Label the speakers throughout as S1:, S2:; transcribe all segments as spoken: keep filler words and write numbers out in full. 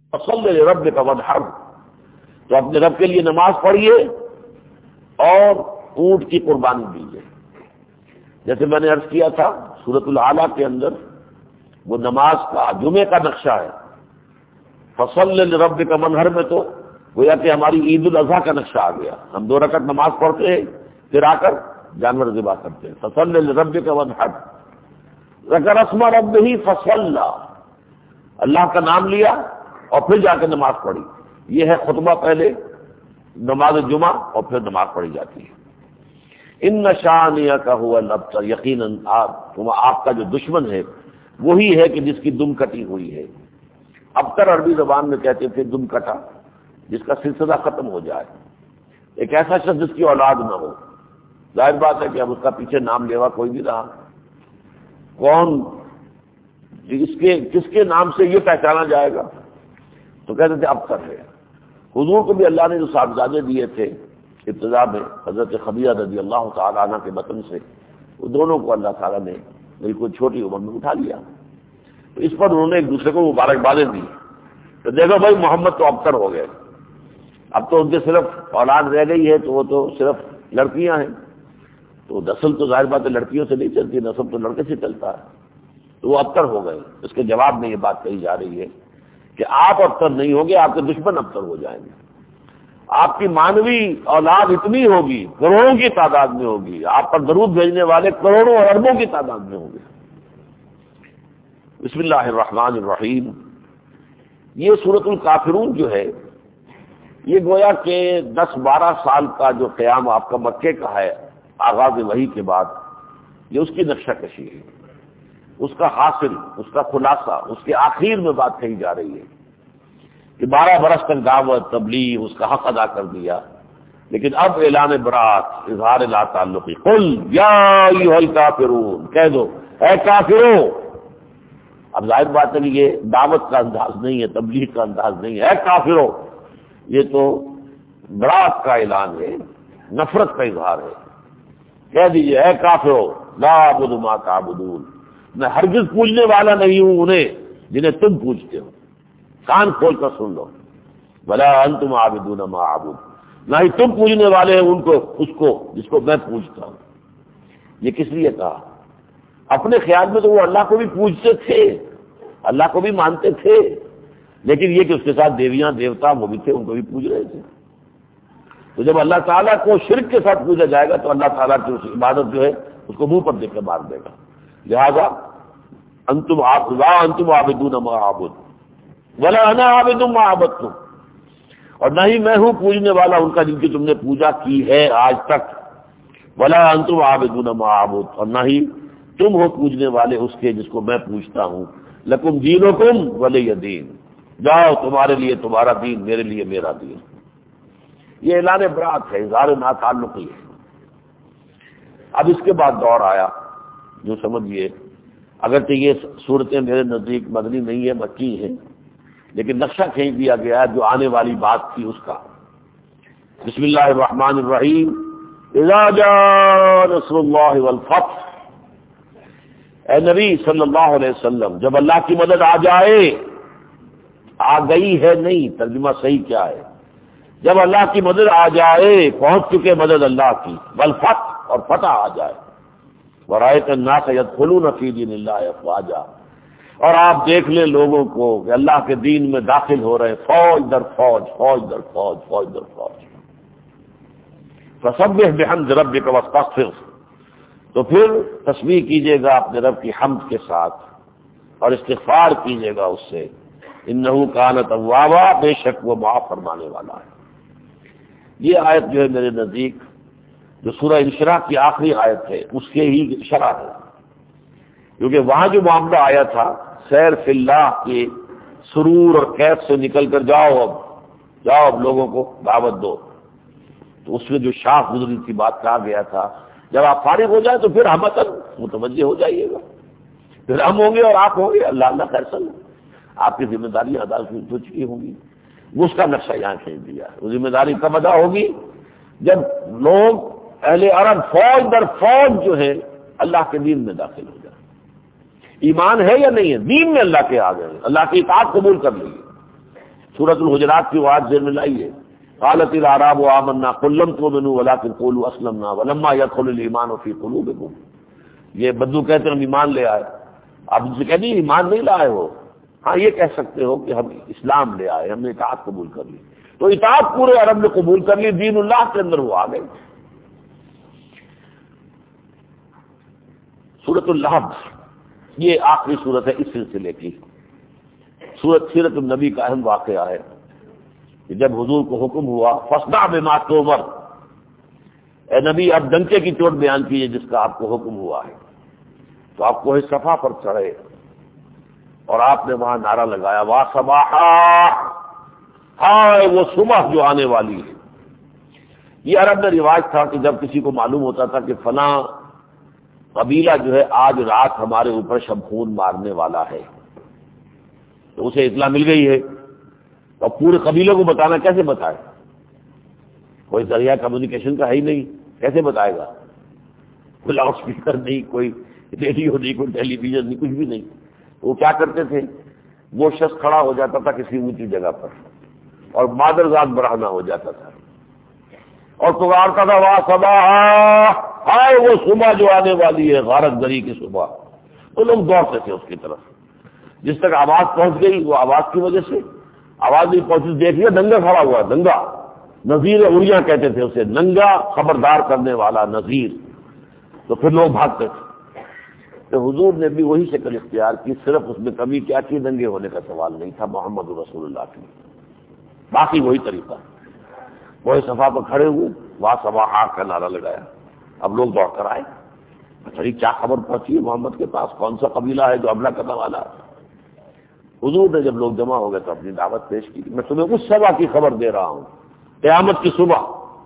S1: فصل لربک وانحر، تو اپنے رب کے لیے نماز پڑھیے اور اونٹ کی قربانی دیجیے۔ جیسے میں نے عرض کیا تھا سورۃ الاعلیٰ کے اندر وہ نماز کا جمعے کا نقشہ ہے، فصل لربک وانحر میں تو گویا کہ ہماری عید الاضحیٰ کا نقشہ آ گیا، ہم دو رکعت نماز پڑھتے ہیں پھر آ کر جانور ذبح کرتے ہیں۔ فصل لربک وانحر، ذکر اسم ربہ فصلی، اللہ کا نام لیا اور پھر جا کے نماز پڑھی، یہ ہے خطبہ پہلے نماز جمعہ اور پھر نماز پڑھی جاتی ہے۔ ان شانئک ھو الابتر، یقیناً آپ آپ کا جو دشمن ہے وہی ہے کہ جس کی دم کٹی ہوئی ہے۔ ابتر عربی زبان میں کہتے تھے دم کٹا، جس کا سلسلہ ختم ہو جائے، ایک ایسا شخص جس کی اولاد نہ ہو۔ ظاہر بات ہے کہ اب اس کا پیچھے نام لیوا کوئی نہیں رہا، کون اس کے کس کے نام سے یہ پہچانا جائے گا؟ تو کہتے تھے ابتر ہے۔ حضور کو بھی اللہ نے جو صاحبزادے دیے تھے ابتدا میں حضرت خدیجہ رضی اللہ تعالیٰ عنہ کے بطن سے، وہ دونوں کو اللہ تعالیٰ نے بالکل چھوٹی عمر میں اٹھا لیا، تو اس پر انہوں نے ایک دوسرے کو مبارکبادیں دی۔ تو دیکھو بھائی محمد تو ابتر ہو گئے، اب تو ان کے صرف اولاد رہ گئی ہے تو وہ تو صرف لڑکیاں ہیں، تو نسل تو ظاہر بات ہے لڑکیوں سے نہیں چلتی، نسل تو لڑکے سے چلتا ہے، تو وہ ابتر ہو گئے۔ اس کے جواب میں یہ بات کہی جا رہی ہے کہ آپ ابتر نہیں ہوں گے، آپ کے دشمن ابتر ہو جائیں گے۔ آپ کی مانوی اولاد اتنی ہوگی، کروڑوں کی تعداد میں ہوگی، آپ پر درود بھیجنے والے کروڑوں اور اربوں کی تعداد میں ہوں گے۔ بسم اللہ الرحمن الرحیم، یہ سورۃ الکافرون جو ہے یہ گویا کہ دس بارہ سال کا جو قیام آپ کا مکے کا ہے آغاز وحی کے بعد، یہ اس کی نقشہ کشی ہے، اس کا حاصل، اس کا خلاصہ، اس کے آخر میں بات کہی جا رہی ہے کہ بارہ برس تک دعوت تبلیغ اس کا حق ادا کر دیا، لیکن اب اعلان برات، اظہار لا تعلقی، قل یا ایھا الکافرون، کہہ دو اے کافروں۔ اب ظاہر بات ہے کہ یہ دعوت کا انداز نہیں ہے، تبلیغ کا انداز نہیں ہے، اے کافروں، یہ تو برات کا اعلان ہے، نفرت کا اظہار ہے۔ کہہ دیجئے اے کافروں، لا اعبد ما تعبدون، میں ہرگز پوجنے والا نہیں ہوں انہیں جنہیں تم پوجتے ہو، کان کھول کر سن لو، ولا انتم عابدون ما اعبد، نہ ہی تم پوجنے والے ہیں ان کو اس کو جس کو میں پوجتا ہوں۔ یہ کس لیے کہا؟ اپنے خیال میں تو وہ اللہ کو بھی پوجتے تھے، اللہ کو بھی مانتے تھے، لیکن یہ کہ اس کے ساتھ دیویاں دیوتا وہ بھی تھے، ان کو بھی پوج رہے تھے۔ تو جب اللہ تعالیٰ کو شرک کے ساتھ پوجا جائے گا تو اللہ تعالیٰ کی اس عبادت جو ہے اس کو منہ پر دے کے مار دے گا۔ لہذا انتم لا انتم عابدون ما اعبد ولا انا عابد ما عبدتم، اور نہ ہی میں ہوں پوجنے والا ان کا جن کی تم نے پوجا کی ہے آج تک، ولا انتم عابدون ما اعبد، اور نہ ہی تم ہو پوجنے والے اس کے جس کو میں پوجتا ہوں، لکم دینکم ولی دین، جاؤ تمہارے لیے تمہارا دین، میرے لیے میرا دین۔ یہ اعلان برات ہے، اظہار نا تعلقی ہے۔ اب اس کے بعد دور آیا جو سمجھیے، اگرچہ یہ صورتیں میرے نزدیک مدنی نہیں ہے، مکی ہیں، لیکن نقشہ کھینچ دیا گیا ہے جو آنے والی بات تھی اس کا۔ بسم اللہ الرحمن الرحیم، اذا جاء نصر اللہ والفتح، اے نبی صلی اللہ علیہ وسلم جب اللہ کی مدد آ جائے، آ گئی ہے نہیں، ترجمہ صحیح کیا ہے، جب اللہ کی مدد آ جائے، پہنچ چکے مدد اللہ کی، والفتح، اور فتح آ جائے، ورأیت الناس یدخلون فی دین اللہ افواجا، اور آپ دیکھ لیں لوگوں کو کہ اللہ کے دین میں داخل ہو رہے فوج در فوج، فوج در فوج، فوج در فوج۔ فسبح بحمد ربک واستغفر، تو پھر تسبیح کیجیے گا اپنے رب کی حمد کے ساتھ اور استغفار کیجیے گا اس سے، انہ کان توابا، بے شک وہ معاف فرمانے والا ہے۔ یہ آیت جو ہے میرے نزدیک جو سورہ انشراح کی آخری آیت ہے اس کے ہی شرح ہے، کیونکہ وہاں جو معاملہ آیا تھا سیر فی اللہ کے سرور اور کیف سے نکل کر جاؤ، اب جاؤ اب لوگوں کو دعوت دو، تو اس میں جو شاخ گزری تھی بات کہا گیا تھا جب آپ فارغ ہو جائیں تو پھر ہمتن متوجہ ہو جائیے گا، پھر ہم ہوں گے اور آپ ہوں گے، اللہ اللہ خیرسل، آپ کی ذمہ داریاں ادا ہو چکی ہوں گی۔ وہ اس کا نقشہ یہاں کھینچ دیا ہے۔ وہ ذمہ داری کب ادا ہوگی؟ جب لوگ اہل عرب فوج در فوج جو ہے اللہ کے دین میں داخل ہو جائے۔ ایمان ہے یا نہیں ہے؟ دین میں اللہ کے آ گئے، اللہ کی اطاعت قبول کر لیے، سورۃ الحجرات کی آیت ذہن میں لائیے، قالت الاعراب آمنا قل لم تؤمنوا ولکن قولوا اسلمنا ولما يدخل الايمان في قلوبكم. یہ بدو کہتے ہیں ہم ایمان لے آئے. آپ ان سے کہہ نہیں ایمان نہیں لائے ہو، ہاں یہ کہہ سکتے ہو کہ ہم اسلام لے آئے، ہم نے اطاعت قبول کر لی. تو اطاعت پورے عرب نے قبول کر لی، دین اللہ کے اندر وہ آ گئے. سورۃ اللہب یہ آخری سورت ہے اس سلسلے کی. سورت سیرت النبی کا اہم واقعہ ہے کہ جب حضور کو حکم ہوا فاصدع بما تؤمر، اے نبی اب ڈنکے کی چوٹ بیان کیجیے جس کا آپ کو حکم ہوا ہے. تو آپ کوہ صفا پر چڑھے اور آپ نے وہاں نعرہ لگایا وا صباحا، ہائے وہ صبح جو آنے والی ہے. یہ عرب میں رواج تھا کہ جب کسی کو معلوم ہوتا تھا کہ فلاں قبیلہ جو ہے آج رات ہمارے اوپر شبخون مارنے والا ہے، تو اسے اطلاع مل گئی ہے، اور پورے قبیلے کو بتانا کیسے بتائے؟ کوئی ذریعہ کمیونیکیشن کا ہے ہی نہیں، کیسے بتائے گا؟ کوئی لاؤڈ اسپیکر نہیں، کوئی ریڈیو نہیں، کوئی ٹیلی ویژن نہیں، کچھ بھی نہیں. وہ کیا کرتے تھے؟ وہ شخص کھڑا ہو جاتا تھا کسی اونچی جگہ پر اور مادرزاد برہنہ ہو جاتا تھا اور پکارتا تھا وا صباحا، ہائے وہ صبح جو آنے والی ہے، غارت گری کی صبح. تو لوگ دوڑتے تھے اس کی طرف. جس تک آواز پہنچ گئی وہ آواز کی وجہ سے، آواز نہیں پہنچی دیکھ لیا ننگا کھڑا ہوا، ننگا نذیر اڑیاں کہتے تھے اسے، ننگا خبردار کرنے والا نذیر. تو پھر لوگ بھاگتے تھے. تو حضور نے بھی وہی شکل اختیار کی، صرف اس میں کمی کیا کی؟ ننگے ہونے کا سوال نہیں تھا محمد رسول اللہ کی، باقی وہی طریقہ. وہی صفا پر کھڑے ہوئے، وا صباحا کا نعرہ لگایا. اب لوگ دوڑ کر آئے، اچھا کیا خبر پہنچی ہے محمد کے پاس؟ کون سا قبیلہ ہے جو حملہ کرنے والا ہے؟ حضور نے جب لوگ جمع ہو گئے تو اپنی دعوت پیش کی. میں تمہیں اس صبح کی خبر دے رہا ہوں، قیامت کی صبح.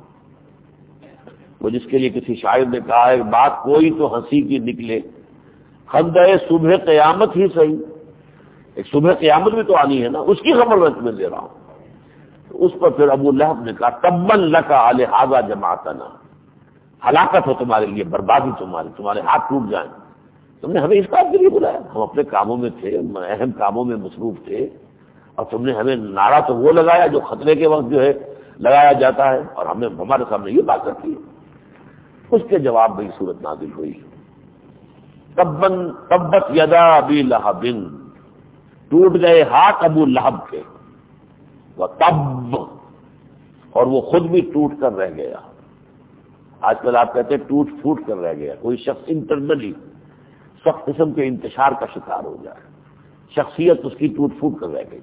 S1: وہ جس کے لیے کسی شاعر نے کہا ہے بات کوئی تو ہنسی کی نکلے، خندہ صبح قیامت ہی صحیح. ایک صبح قیامت بھی تو آنی ہے نا، اس کی خبر میں تمہیں دے رہا ہوں. اس پر پھر ابو لہب نے کہا تبا لک علی ھذا جماعتنا، ہلاکت ہو تمہارے لیے، بربادی تمہاری، تمہارے ہاتھ ٹوٹ جائیں. تم نے ہمیں اس بات کے لیے بلایا؟ ہم اپنے کاموں میں تھے، اہم کاموں میں مصروف تھے، اور تم نے ہمیں نعرہ تو وہ لگایا جو خطرے کے وقت جو ہے لگایا جاتا ہے، اور ہم نے ہمارے سامنے یہ بات رکھی. اس کے جواب میں صورت نازل ہوئی تبن تبت یدا ابی لہب، ٹوٹ گئے ہاتھ ابو لہب کے، وہ تب، اور وہ خود بھی ٹوٹ کر رہ گیا. آج کل آپ کہتے ہیں ٹوٹ پھوٹ کر رہ گیا. کوئی شخص انٹرنلی سخت قسم کے انتشار کا شکار ہو جائے، شخصیت اس کی ٹوٹ پھوٹ کر رہ گئی.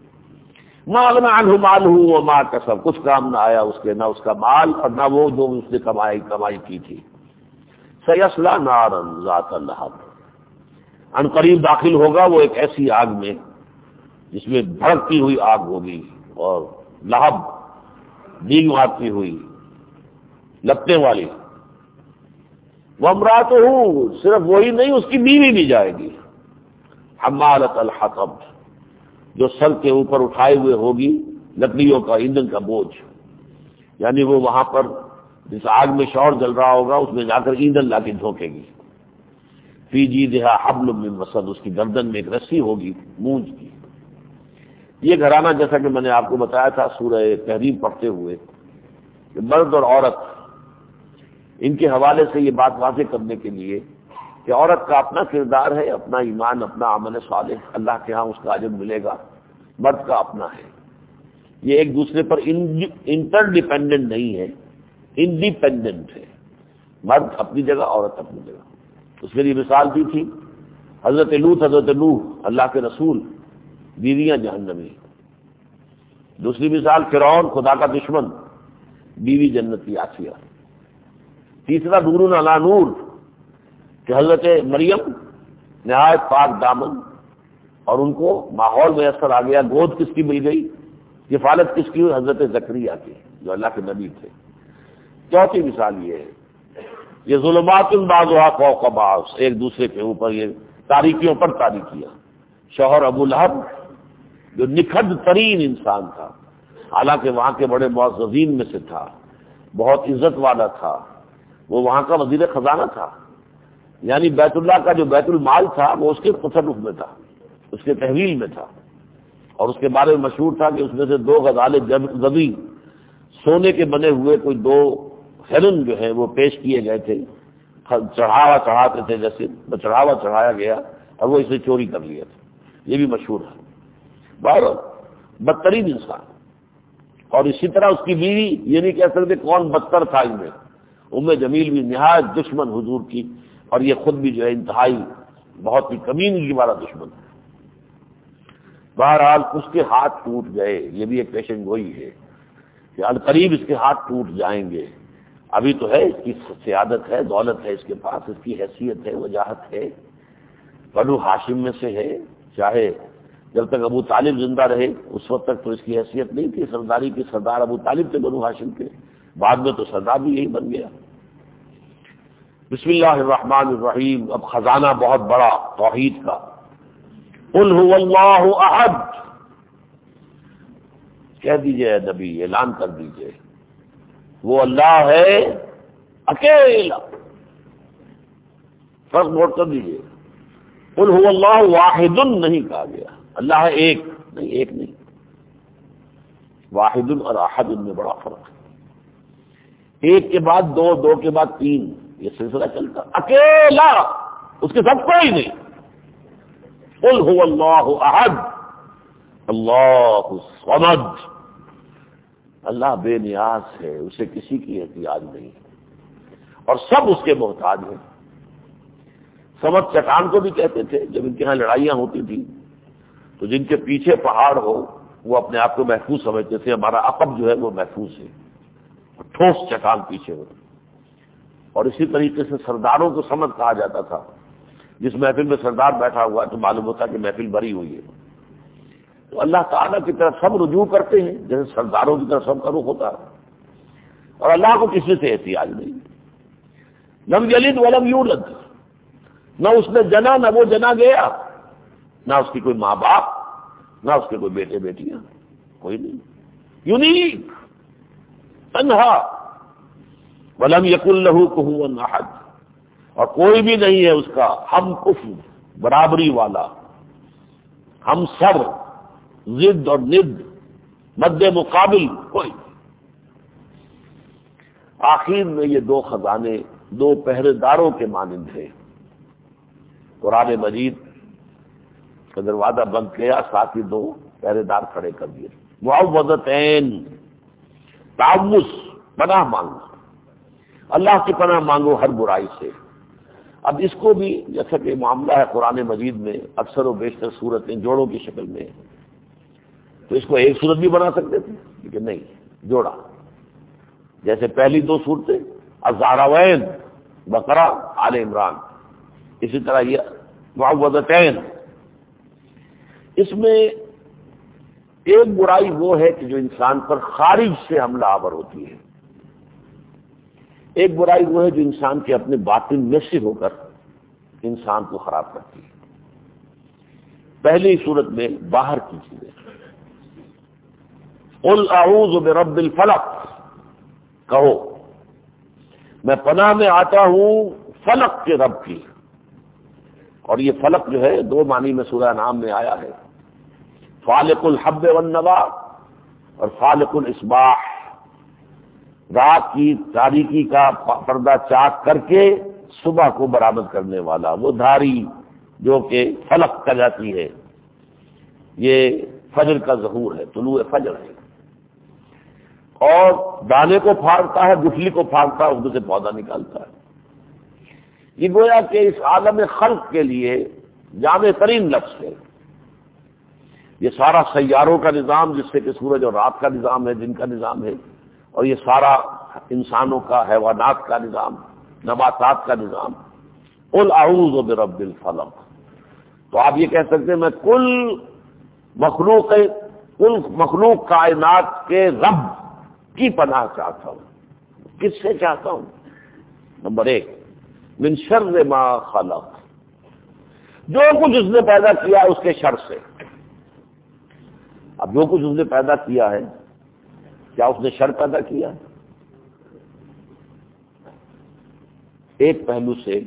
S1: ما اغنی عنہ مالہ وما کسب، کچھ کام نہ آیا اس کے، نہ اس کا مال اور نہ وہ جو اس نے کمائی کمائی کی تھی. سیصلی نارا ذات لہب، ان قریب داخل ہوگا وہ ایک ایسی آگ میں جس میں بھڑکتی ہوئی آگ ہوگی، اور لہب دیگ مارتی ہوئی، لپٹنے والی. وامرأتہ، صرف وہی نہیں اس کی بیوی بھی جائے گی، حمالۃ الحطب، جو سر کے اوپر اٹھائے ہوئے ہوگی لکڑیوں کا ایندھن کا بوجھ. یعنی وہ وہاں پر جس آگ میں شور جل رہا ہوگا اس میں جا کر ایندھن لا کے جھونکے گی. فی جیدہا حبل من مسد، اس کی گردن میں ایک رسی ہوگی مونج کی. یہ گھرانہ جیسا کہ میں نے آپ کو بتایا تھا سورہ تحریم پڑھتے ہوئے کہ مرد اور عورت، ان کے حوالے سے یہ بات واضح کرنے کے لیے کہ عورت کا اپنا کردار ہے، اپنا ایمان، اپنا عمل صالح، اللہ کے ہاں اس کا اجر ملے گا. مرد کا اپنا ہے، یہ ایک دوسرے پر انٹر ڈیپینڈنٹ نہیں ہے، انڈیپینڈنٹ ہے. مرد اپنی جگہ، عورت اپنی جگہ. اس کے لیے مثال دی تھی حضرت لوط، حضرت نوح اللہ کے رسول، بیویاں جہنمی. دوسری مثال فرعون خدا کا دشمن، بیوی جنتی آسیہ. تیسرا نور علی نور کہ حضرت مریم نہایت پاک دامن، اور ان کو ماحول میسر آ گیا. گود کس کی مل گئی؟ کفالت کس کی ہوئی؟ حضرت زکریا کی جو اللہ کے نبی تھے. چوتھی مثال یہ ہے یہ ظلمات بعضها فوق بعض، ایک دوسرے کے اوپر یہ تاریکیوں پر تاریکیاں. شوہر ابو لہب جو نکھڈ ترین انسان تھا، حالانکہ وہاں کے بڑے معززین میں سے تھا، بہت عزت والا تھا، وہ وہاں کا وزیر خزانہ تھا. یعنی بیت اللہ کا جو بیت المال تھا وہ اس کے تصرف میں تھا، اس کے تحویل میں تھا. اور اس کے بارے میں مشہور تھا کہ اس میں سے دو غزالے زبی سونے کے بنے ہوئے کوئی دو ہرن جو ہیں وہ پیش کیے گئے تھے، چڑھاوا چڑھاتے تھے، جیسے چڑھاوا چڑھایا گیا اور وہ اسے چوری کر لیا تھا، یہ بھی مشہور ہے۔ بہرحال بدترین انسان، اور اسی طرح اس کی بیوی، یہ نہیں کہہ سکتے کون بدتر تھا ان میں، ام جمیل بھی نہایت دشمن حضور کی، اور یہ خود بھی جو ہے انتہائی بہت ہی کمینگی والا دشمن ہے۔ بہرحال اس کے ہاتھ ٹوٹ گئے، یہ بھی ایک پیشن گوئی ہے کہ عنقریب اس کے ہاتھ ٹوٹ جائیں گے۔ ابھی تو ہے، اس کی سیادت ہے، دولت ہے اس کے پاس، اس کی حیثیت ہے، وجاہت ہے، بنو ہاشم میں سے ہے، چاہے جب تک ابو طالب زندہ رہے اس وقت تک تو اس کی حیثیت نہیں تھی سرداری کی، سردار ابو طالب تھے بنو ہاشم کے، بعد میں تو سردار بھی یہی بن گیا۔ بسم اللہ الرحمن الرحیم، اب خزانہ بہت بڑا توحید کا۔ قل هو اللہ احد، کہہ دیجئے اے نبی، اعلان کر دیجئے وہ اللہ ہے اکیلا، فرق نوٹ کر دیجئے۔ قل هو اللہ واحد نہیں کہا گیا، اللہ ہے ایک نہیں، ایک نہیں، واحد اور احد ان میں بڑا فرق ہے، ایک کے بعد دو، دو کے بعد تین، یہ سلسلہ چلتا، اکیلا اس کے ساتھ کوئی نہیں۔ قل هو اللہ احد اللہ الصمد، اللہ بے نیاز ہے، اسے کسی کی احتیاج نہیں، اور سب اس کے محتاج ہیں۔ سمد چٹان کو بھی کہتے تھے، جب ان کے ہاں لڑائیاں ہوتی تھیں تو جن کے پیچھے پہاڑ ہو وہ اپنے آپ کو محفوظ سمجھتے تھے، ہمارا عقب جو ہے وہ محفوظ ہے، ٹھوس چٹان پیچھے ہو۔ اور اسی طریقے سے سرداروں کو سمد کہا جاتا تھا، جس محفل میں سردار بیٹھا ہوا ہے تو معلوم ہوتا کہ محفل بھری ہوئی ہے۔ تو اللہ تعالیٰ کی طرف سب رجوع کرتے ہیں، جیسے سرداروں کی طرف سب کا رخ ہوتا ہے، اور اللہ کو کسی سے احتیاج نہیں۔ لم یلد ولم یولد، نہ اس نے جنا نہ وہ جنا گیا، نہ اس کی کوئی ماں باپ، نہ اس کے کوئی بیٹے بیٹیاں، کوئی نہیں، یونیک، تنہا، ولم یکن لہ کفوا احد، اور کوئی بھی نہیں ہے اس کا ہم کفو، برابری والا، ہم سر، ضد اور ند، مد مقابل کوئی۔ آخر میں یہ دو خزانے دو پہرے داروں کے مانند ہیں۔ قرآن مجید کا دروازہ بند کیا، ساتھ ہی دو پہرے دار کھڑے کر دیے، معوذتین، تعوذ، پناہ مانگو، اللہ کی پناہ مانگو ہر برائی سے۔ اب اس کو بھی جیسا کہ معاملہ ہے قرآن مجید میں اکثر و بیشتر صورتیں جوڑوں کی شکل میں، تو اس کو ایک صورت بھی بنا سکتے تھے لیکن نہیں، جوڑا، جیسے پہلی دو صورتیں الزہراوین، بقرہ، آل عمران، اسی طرح یہ معوذتین۔ اس میں ایک برائی وہ ہے کہ جو انسان پر خارج سے حملہ آور ہوتی ہے، ایک برائی وہ ہے جو انسان کے اپنے باطن میں سے ہو کر انسان کو خراب کرتی ہے۔ پہلی صورت میں باہر کی چیزیں، قل اعوذ برب الفلق، کہو میں پناہ میں آتا ہوں فلق کے رب کی، اور یہ فلق جو ہے دو معنی میں سورہ نام میں آیا ہے، فالق الحب والنوا اور فالق الاصباح، رات کی تاریکی کا پردہ چاک کر کے صبح کو برآمد کرنے والا، وہ دھاری جو کہ فلق کہلاتی ہے، یہ فجر کا ظہور ہے، طلوع فجر ہے، اور دانے کو پھاڑتا ہے، گٹھلی کو پھاڑتا ہے، اردو سے پودا نکالتا ہے۔ یہ گویا کہ اس عالم خلق کے لیے جامع ترین لفظ ہے۔ یہ سارا سیاروں کا نظام، جس سے کہ سورج اور رات کا نظام ہے، دن کا نظام ہے، اور یہ سارا انسانوں کا، حیوانات کا نظام، نباتات کا نظام، قل اعوذ برب الفلق۔ تو آپ یہ کہہ سکتے ہیں میں کل مخلوق کل مخلوق کائنات کے رب کی پناہ چاہتا ہوں۔ کس سے چاہتا ہوں؟ نمبر ایک، من شر ما خلق، جو کچھ اس نے پیدا کیا اس کے شر سے۔ اب جو کچھ اس نے پیدا کیا ہے، کیا اس نے شر پیدا کیا؟ ایک پہلو سے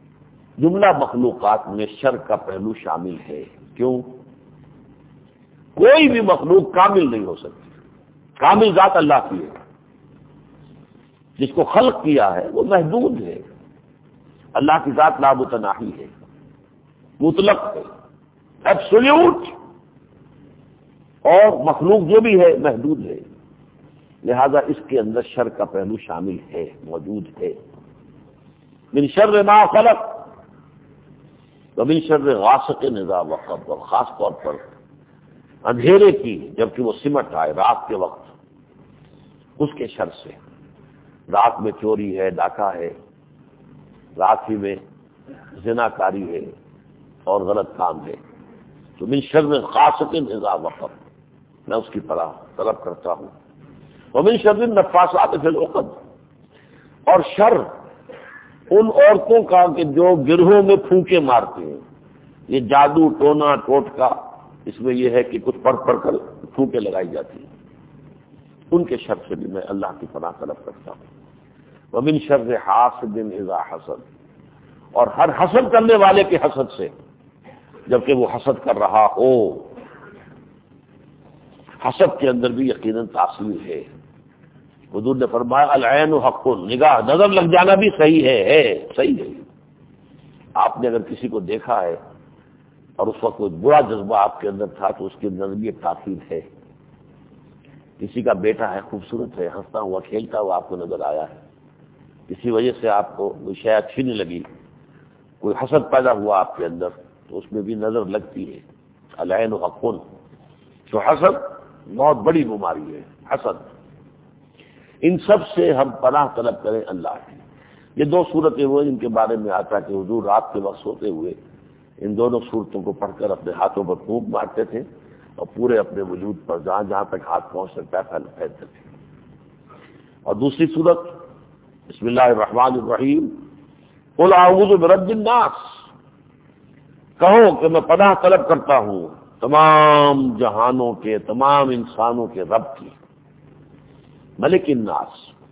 S1: جملہ مخلوقات میں شر کا پہلو شامل ہے۔ کیوں؟ کوئی بھی مخلوق کامل نہیں ہو سکتی، کامل ذات اللہ کی ہے، جس کو خلق کیا ہے وہ محدود ہے۔ اللہ کی ذات لا متناہی ہے، مطلق ہے، ایبسولوٹ، اور مخلوق جو بھی ہے محدود ہے، لہذا اس کے اندر شر کا پہلو شامل ہے، موجود ہے۔ من شر ما خلق ومن شر غاسق اذا وقب، اور خاص طور پر اندھیرے کی جبکہ وہ سمٹ آئے رات کے وقت، اس کے شر سے۔ رات میں چوری ہے، ڈاکہ ہے، رات ہی میں زنا کاری ہے اور غلط کام ہے، تو من شر غاسق اذا وقب، میں اس کی پناہ طلب کرتا ہوں۔ ومن شر النفاثات فی العقد، اور شر ان عورتوں کا کہ جو گرہوں میں پھونکے مارتے ہیں، یہ جادو ٹونا ٹوٹکا، اس میں یہ ہے کہ کچھ پڑھ پڑھ کر پھونکے لگائی جاتی ہیں، ان کے شر سے بھی میں اللہ کی پناہ طلب کرتا ہوں۔ ومن شر حاسد اذا حسد، اور ہر حسد کرنے والے کے حسد سے، جبکہ وہ حسد کر رہا ہو۔ حسد کے اندر بھی یقیناً تاثیر ہے۔ حضور نے فرمایا العین حق، نگاہ نظر لگ جانا بھی صحیح ہے ہے صحیح ہے۔ آپ نے اگر کسی کو دیکھا ہے اور اس وقت کوئی برا جذبہ آپ کے اندر تھا تو اس کے اندر بھی ایک تاثیر ہے۔ کسی کا بیٹا ہے، خوبصورت ہے، ہنستا ہوا کھیلتا ہوا آپ کو نظر آیا ہے، کسی وجہ سے آپ کو کوئی شے اچھی نہیں لگی، کوئی حسد پیدا ہوا آپ کے اندر، تو اس میں بھی نظر لگتی ہے۔ العین حق، تو حسد بہت بڑی بیماری ہے، حسد۔ ان سب سے ہم پناہ طلب کریں اللہ کی۔ یہ دو صورتیں وہ جن کے بارے میں آتا کہ حضور رات کے وقت سوتے ہوئے ان دونوں صورتوں کو پڑھ کر اپنے ہاتھوں پر پھونک مارتے تھے اور پورے اپنے وجود پر جہاں جہاں تک ہاتھ پہنچ سکتا ہے پھیلتے تھے۔ اور دوسری صورت بسم اللہ الرحمن الرحیم، قل اعوذ برب الناس، کہو کہ میں پناہ طلب کرتا ہوں تمام جہانوں کے، تمام انسانوں کے رب کی، ملک الناس،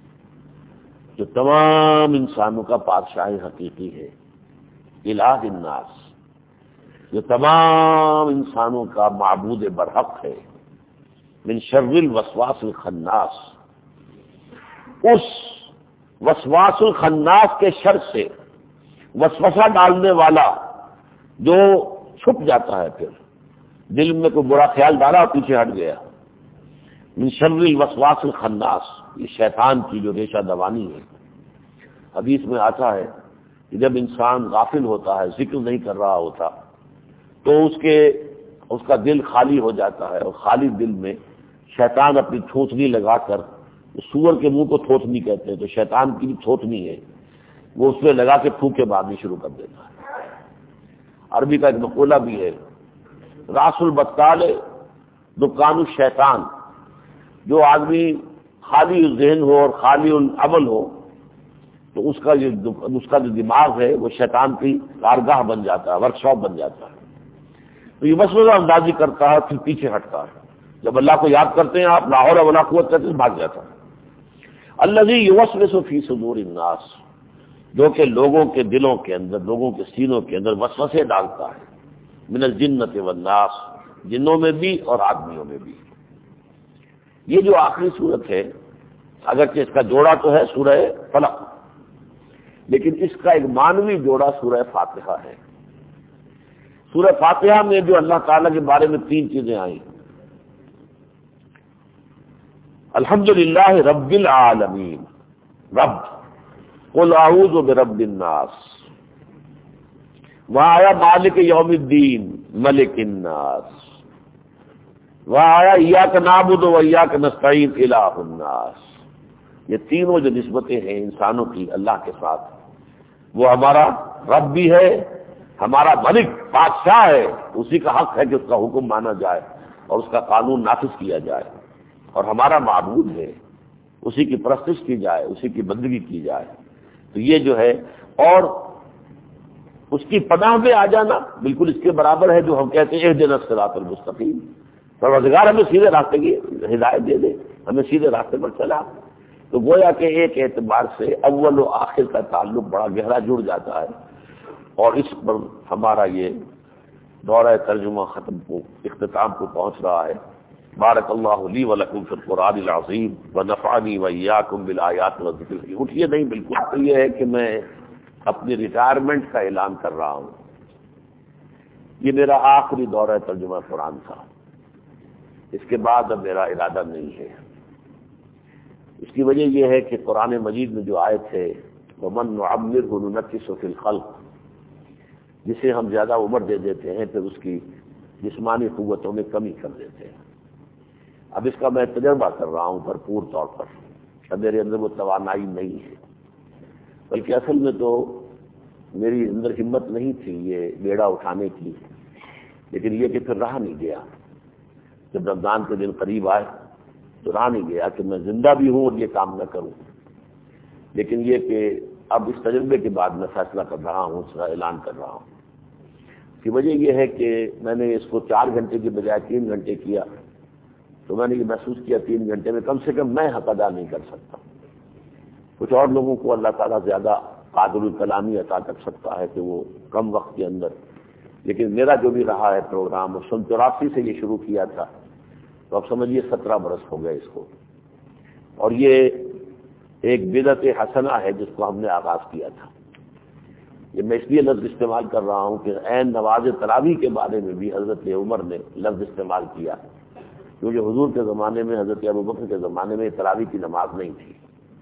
S1: جو تمام انسانوں کا بادشاہ حقیقی ہے، الہ الناس، جو تمام انسانوں کا معبود برحق ہے، من شر الوسواس الخناس، اس وسواس الخناس کے شر سے، وسوسہ ڈالنے والا جو چھپ جاتا ہے، پھر دل میں کوئی برا خیال ڈالا اور پیچھے ہٹ گیا، من شر الوسواس الخناس، یہ شیطان کی جو ریشہ دوانی ہے۔ حدیث میں آتا ہے کہ جب انسان غافل ہوتا ہے، ذکر نہیں کر رہا ہوتا، تو اس کے اس کا دل خالی ہو جاتا ہے، اور خالی دل میں شیطان اپنی تھوتنی لگا کر، سور کے منہ کو تھوتنی کہتے ہیں، تو شیطان کی بھی تھوتنی ہے، وہ اس میں لگا کے پھونکے مارنی شروع کر دیتا ہے۔ عربی کا ایک مقولہ بھی ہے، راس البطال دکان الشیطان، جو آدمی خالی ذہن ہو اور خالی العمل ہو تو اس کا جو اس کا جو دماغ ہے وہ شیطان کی کارگاہ بن جاتا ہے، ورک شاپ بن جاتا ہے۔ تو یہ مسئلہ اندازی کرتا ہے، پھر پیچھے ہٹتا ہے۔ جب اللہ کو یاد کرتے ہیں آپ، لا حول ولا قوت کرتے ہیں، بھاگ جاتا ہے۔ الذی یوسوس فی صدور الناس، جو کہ لوگوں کے دلوں کے اندر، لوگوں کے سینوں کے اندر وسوسے ڈالتا ہے، من الجنۃ والناس، جنوں میں بھی اور آدمیوں میں بھی۔ یہ جو آخری صورت ہے، اگرچہ اس کا جوڑا تو ہے سورہ فلق، لیکن اس کا ایک معنوی جوڑا سورہ فاتحہ ہے۔ سورہ فاتحہ میں جو اللہ تعالیٰ کے بارے میں تین چیزیں آئیں، الحمدللہ رب العالمین، رب، قل اعوذ برب الناس، وہاں آیا مالک یوم الدین، ملک الناس، وہاں آیا ایاک نعبد و ایاک نستعین، الہ الناس۔ یہ تینوں جو نسبتیں ہیں انسانوں کی اللہ کے ساتھ، وہ ہمارا رب بھی ہے، ہمارا ملک بادشاہ ہے، اسی کا حق ہے کہ اس کا حکم مانا جائے اور اس کا قانون نافذ کیا جائے، اور ہمارا معبود ہے، اسی کی پرستش کی جائے، اسی کی بندگی کی جائے۔ تو یہ جو ہے، اور اس کی پناہ میں آ جانا بالکل اس کے برابر ہے جو ہم کہتے ہیں اہدنا الصراط المستقیم، پروردگار ہمیں سیدھے راستے کی ہدایت دے دے، ہمیں سیدھے راستے پر چلا۔ تو گویا کہ ایک اعتبار سے اول و آخر کا تعلق بڑا گہرا جڑ جاتا ہے، اور اس پر ہمارا یہ دورہ ترجمہ ختم کو اختتام کو پہنچ رہا ہے۔ بارک اللہ لی ولکم فی القرآن العظیم ونفعنی وایاکم بالآیات والذکر الحکیم۔ اٹھیے نہیں، بالکل تو یہ ہے کہ میں اپنی ریٹائرمنٹ کا اعلان کر رہا ہوں۔ یہ میرا آخری دورہ ترجمہ قرآن تھا، اس کے بعد اب میرا ارادہ نہیں ہے۔ اس کی وجہ یہ ہے کہ قرآن مجید میں جو آیت ہے وَمَن نُعَمِّرْهُ نُنَكِّسُ فِي الْخَلْقِ، جسے ہم زیادہ عمر دے دیتے ہیں پھر اس کی جسمانی قوتوں میں کمی کر دیتے ہیں۔ اب اس کا میں تجربہ کر رہا ہوں بھرپور طور پر، اب میرے اندر وہ توانائی نہیں ہے، بلکہ اصل میں تو میری اندر ہمت نہیں تھی یہ بیڑا اٹھانے کی، لیکن یہ کہ پھر رہا نہیں گیا۔ جب رمضان کے دن قریب آئے تو رہا نہیں گیا کہ میں زندہ بھی ہوں اور یہ کام نہ کروں، لیکن یہ کہ اب اس تجربے کے بعد میں فیصلہ کر رہا ہوں، اس کا اعلان کر رہا ہوں۔ اس کی وجہ یہ ہے کہ میں نے اس کو چار گھنٹے کی بجائے تین گھنٹے کیا تو میں نے یہ محسوس کیا تین گھنٹے میں کم سے کم میں حق ادا نہیں کر سکتا۔ کچھ اور لوگوں کو اللہ تعالیٰ زیادہ قادر الکلامی عطا کر سکتا ہے کہ وہ کم وقت کے اندر، لیکن میرا جو بھی رہا ہے پروگرام سن چوراسی سے یہ شروع کیا تھا تو اب سمجھیے سترہ برس ہو گئے اس کو، اور یہ ایک بدعت حسنہ ہے جس کو ہم نے آغاز کیا تھا۔ یہ میں اس لیے لفظ استعمال کر رہا ہوں کہ عین نماز تراویح کے بارے میں بھی حضرت عمر نے لفظ استعمال کیا، کیونکہ حضور کے زمانے میں حضرت ابوبکر کے زمانے میں تراویح کی نماز نہیں تھی۔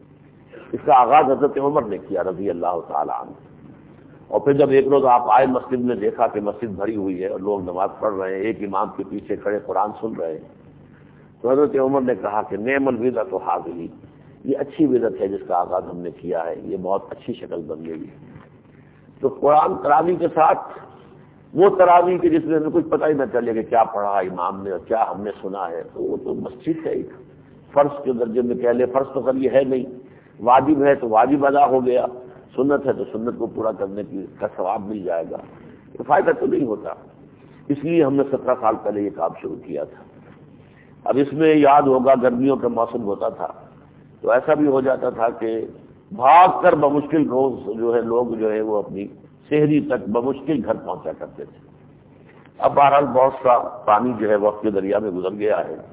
S1: اس کا آغاز حضرت عمر نے کیا رضی اللہ تعالی عنہ، اور پھر جب ایک روز آپ آئے مسجد میں دیکھا کہ مسجد بھری ہوئی ہے اور لوگ نماز پڑھ رہے ہیں، ایک امام کے پیچھے کھڑے قرآن سن رہے ہیں، تو حضرت عمر نے کہا کہ نعم البدعۃ ھذہ، یہ اچھی بدعت ہے جس کا آغاز ہم نے کیا ہے، یہ بہت اچھی شکل بن گئی ہے۔ تو قرآن تراویح کے ساتھ وہ تراویح کے جس میں ہمیں کچھ پتہ ہی نہ چلے کہ کیا پڑھا امام نے اور کیا ہم نے سنا ہے، تو وہ تو مسجد ہے، ایک فرض کے درجے میں کہہ لے، فرض تو خیر یہ ہے نہیں، واجب ہے تو واجب ادا ہو گیا، سنت ہے تو سنت کو پورا کرنے کی کا ثواب مل جائے گا، تو فائدہ تو نہیں ہوتا۔ اس لیے ہم نے سترہ سال پہلے یہ کام شروع کیا تھا۔ اب اس میں یاد ہوگا گرمیوں کا موسم ہوتا تھا تو ایسا بھی ہو جاتا تھا کہ بھاگ کر بمشکل روز جو ہے لوگ جو ہے وہ اپنی شہری تک بمشکل گھر پہنچا کرتے تھے۔ اب بہرحال بہت سا پانی جو ہے وقت کے دریا میں گزر گیا ہے۔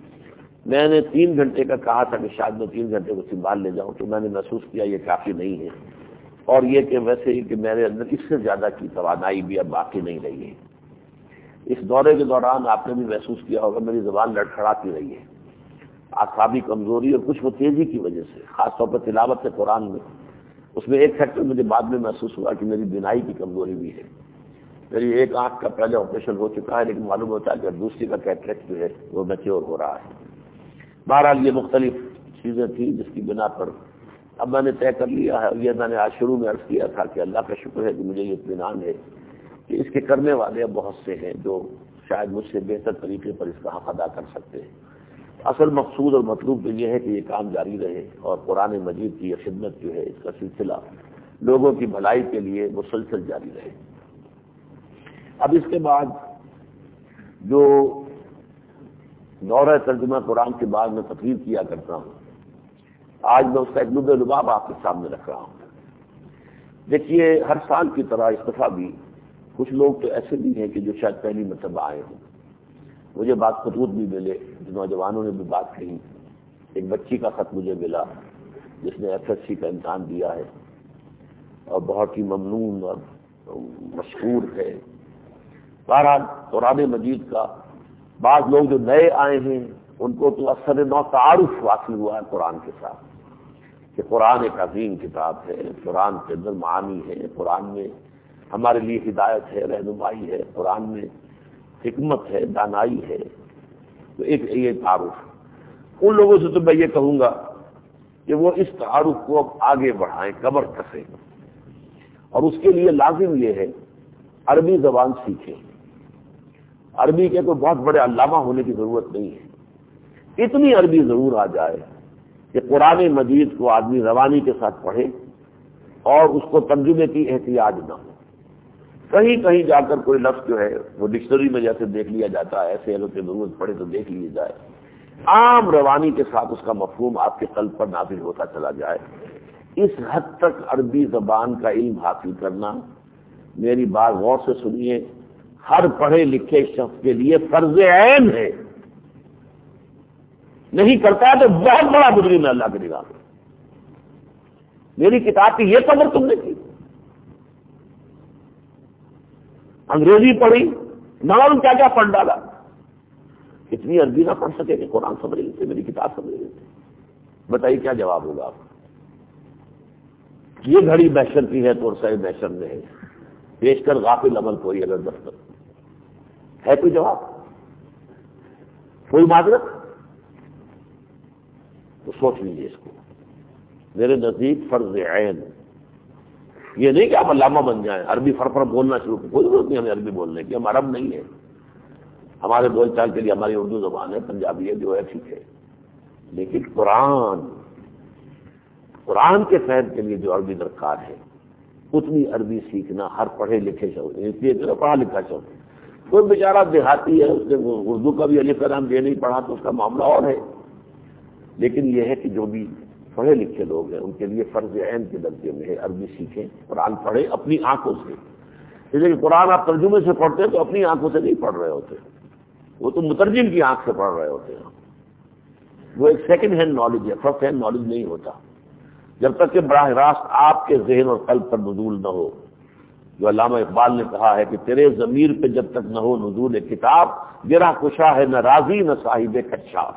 S1: میں نے تین گھنٹے کا کہا تھا کہ شاید میں تین گھنٹے کو سنبھال لے جاؤں، تو میں نے محسوس کیا یہ کافی نہیں ہے، اور یہ کہ ویسے ہی کہ میرے اندر اس سے زیادہ کی توانائی بھی اب باقی نہیں رہی ہے۔ اس دورے کے دوران آپ نے بھی محسوس کیا ہوگا میری زبان لڑکھڑاتی رہی ہے، اعصابی کمزوری اور کچھ وہ تیزی کی وجہ سے، خاص طور پر تلاوت سے قرآن میں۔ اس میں ایک فیکٹر مجھے بعد میں محسوس ہوا کہ میری بینائی کی کمزوری بھی ہے۔ میری ایک آنکھ کا پہلے آپریشن ہو چکا ہے، لیکن معلوم ہوتا ہے کہ دوسری کا کیٹریکٹ جو ہے وہ میچور ہو رہا ہے۔ بہرحال یہ مختلف چیزیں تھیں جس کی بنا پر اب میں نے طے کر لیا ہے، اور یہ میں نے آج شروع میں عرض کیا تھا کہ اللہ کا شکر ہے کہ مجھے یہ اطمینان ہے کہ اس کے کرنے والے اب بہت سے ہیں جو شاید مجھ سے بہتر طریقے پر اس کا حق ادا کر سکتے ہیں۔ اصل مقصود اور مطلوب تو یہ ہے کہ یہ کام جاری رہے اور قرآن مجید کی یہ خدمت جو ہے اس کا سلسلہ لوگوں کی بھلائی کے لیے مسلسل جاری رہے۔ اب اس کے بعد جو دورہ ترجمہ قرآن کے بعد میں تقریر کیا کرتا ہوں، آج میں اس کا ایک لب لباب آپ کے سامنے رکھ رہا ہوں۔ دیکھیے ہر سال کی طرح اس دفعہ بھی کچھ لوگ تو ایسے بھی ہیں کہ جو شاید پہلی مرتبہ آئے ہوں۔ مجھے بات خطوط بھی ملے، نوجوانوں نے بھی بات کہی، ایک بچی کا خط مجھے ملا جس نے ایف ایس سی کا امتحان دیا ہے اور بہت ہی ممنون اور مشہور ہے۔ بہرحال قرآن مجید کا بعض لوگ جو نئے آئے ہیں ان کو تو اثر نو تعارف حاصل ہوا ہے قرآن کے ساتھ کہ قرآن ایک عظیم کتاب ہے، قرآن کے اندر معانی ہے، قرآن میں ہمارے لیے ہدایت ہے، رہنمائی ہے، قرآن میں حکمت ہے، دانائی ہے۔ تو ایک یہ تعارف، ان لوگوں سے تو میں یہ کہوں گا کہ وہ اس تعارف کو اب آگے بڑھائیں، کمر کسیں، اور اس کے لیے لازم یہ ہے عربی زبان سیکھیں۔ عربی کے کوئی بہت بڑے علامہ ہونے کی ضرورت نہیں ہے، اتنی عربی ضرور آ جائے کہ قرآن مجید کو آدمی روانی کے ساتھ پڑھے اور اس کو ترجمے کی احتیاج نہ ہو۔ کہیں کہیں جا کر کوئی لفظ جو ہے وہ ڈکشنری میں جیسے دیکھ لیا جاتا ہے، ایسے اگر کوئی ضرورت پڑے تو دیکھ لیے جائے، عام روانی کے ساتھ اس کا مفہوم آپ کے قلب پر نافذ ہوتا چلا جائے۔ اس حد تک عربی زبان کا علم حاصل کرنا، میری بات غور سے سنیے، ہر پڑھے لکھے شخص کے لیے فرض عین ہے، نہیں کرتا ہے تو بہت بڑا مجرم ہے اللہ کی نگاہ میں۔ میری کتاب کی یہ قدر تم نے کی، انگریزی پڑھی، نہ معلوم کیا کیا پڑھ ڈالا، اتنی عربی نہ پڑھ سکے کہ قرآن سمجھ لیتے، میری کتاب سمجھ لیتے، بتائیے کیا جواب ہوگا آپ؟ یہ گھڑی بحشر کی ہے تو سہ بحشر میں ہے، پیش کر غافل عمل کوئی اگر دفتر ہے، کوئی جواب، کوئی معذرت؟ تو سوچ لیجیے اس کو۔ میرے نزدیک فرض عین، یہ نہیں کہ آپ علامہ بن جائیں، عربی فر فر بولنا شروع کریں، کوئی ضرورت نہیں ہمیں عربی بولنے کی، ہم عرب نہیں ہیں، ہمارے بول چال کے لیے ہماری اردو زبان ہے، پنجابی ہے، جو ہے ٹھیک ہے، لیکن قرآن قرآن کے فہم کے لیے جو عربی درکار ہے اتنی عربی سیکھنا ہر پڑھے لکھے شخص، اس لیے تو پڑھا لکھا شخص، کوئی بیچارہ دیہاتی ہے، اس نے اردو کا بھی الف لام یہ نہیں پڑھا تو اس کا معاملہ اور ہے، لیکن یہ ہے کہ جو بھی پڑھے لکھے لوگ ہیں ان کے لیے فرض عین کے درجے میں ہے عربی سیکھیں، قرآن پڑھیں اپنی آنکھوں سے، اس لیے کہ قرآن آپ ترجمے سے پڑھتے ہیں تو اپنی آنکھوں سے نہیں پڑھ رہے ہوتے، وہ تو مترجم کی آنکھ سے پڑھ رہے ہوتے ہیں، وہ ایک سیکنڈ ہینڈ نالج ہے، فرسٹ ہینڈ نالج نہیں ہوتا جب تک کہ براہ راست آپ کے ذہن اور قلب پر نزول نہ ہو۔ جو علامہ اقبال نے کہا ہے کہ تیرے ضمیر پہ جب تک نہ ہو نزول کتاب، گرہ کشا ہے نہ راضی نہ صاحب کچھا۔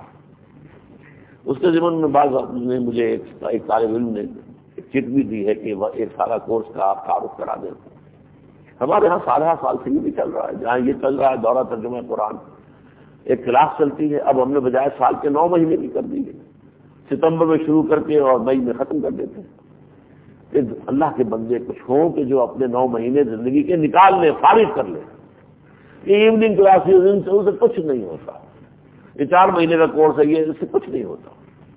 S1: اس کے ضمن میں بعض نے مجھے ایک ایک طالب علم نے ایک چٹ بھی دی ہے کہ وہ ایک سارا کورس کا آپ تعارف کرا دیں۔ ہمارے یہاں سالہ سال سے یہ بھی چل رہا ہے، جہاں یہ چل رہا ہے دورہ ترجمہ قرآن، ایک کلاس چلتی ہے، اب ہم نے بجائے سال کے نو مہینے کی کر دی ہے، ستمبر میں شروع کر کے اور مئی میں ختم کر دیتے ہیں۔ کہ اللہ کے بندے کچھ ہوں کہ جو اپنے نو مہینے زندگی کے نکال لیں، فارغ کر لیں۔ یہ ایوننگ کلاسز ان سے کچھ نہیں ہوتا، یہ چار مہینے کا کورس ہے، یہ اس سے کچھ نہیں ہوتا۔